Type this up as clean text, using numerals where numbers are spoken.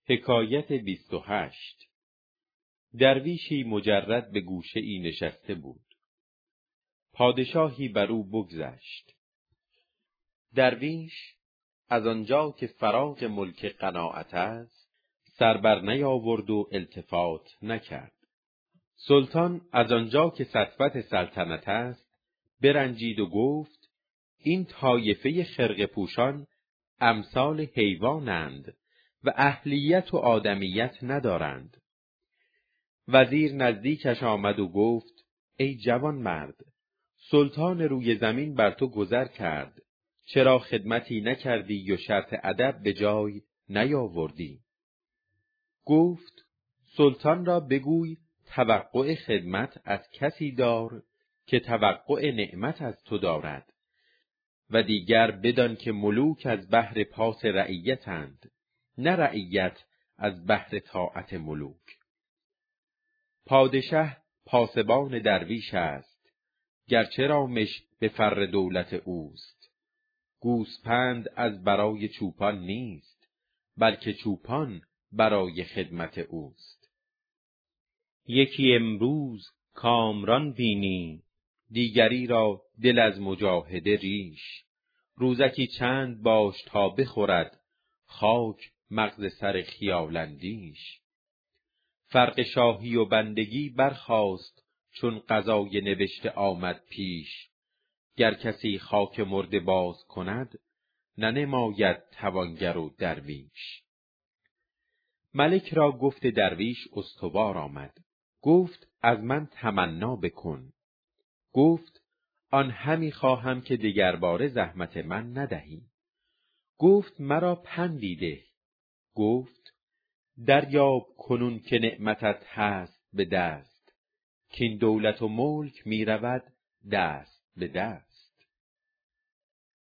حکایت 28. درویشی مجرد به گوشه ای نشسته بود. پادشاهی بر او بگذشت. درویش از آنجا که فراغ ملک قناعت است، سر بر نیاورد و التفات نکرد. سلطان از آنجا که سطوت سلطنت است، برنجید و گفت: این طایفه خرقه پوشان امثال حیوانند و اهلیت و آدمیت ندارند. وزیر نزدیکش آمد و گفت: ای جوان مرد، سلطان روی زمین بر تو گذر کرد، چرا خدمتی نکردی و شرط ادب به جای نیاوردی؟ گفت: سلطان را بگوی توقع خدمت از کسی دار که توقع نعمت از تو دارد، و دیگر بدان که ملوک از بهر پاس رعیتند، نه رعیت از بهر طاعت ملوک. پادشه پاسبان درویش است، گرچه رامش به فر دولت اوست. گوسپند از برای چوپان نیست، بلکه چوپان برای خدمت اوست. یکی امروز کامران بینی، دیگری را دل از مجاهده ریش. روزکی چند باش تا بخورد، خاک مغز سر خیال اندیش. فرق شاهی و بندگی برخاست، چون قضای نبشته آمد پیش. گر کسی خاک مرده باز کند، ننماید توانگر و درویش. ملک را گفت درویش استوار آمد. گفت: از من تمنا بکن. گفت: آن همی خواهم که دگرباره زحمت من ندهی. گفت: مرا پندی ده. گفت: دریاب کنون که نعمتت هست به دست، کین دولت و ملک می رود دست به دست.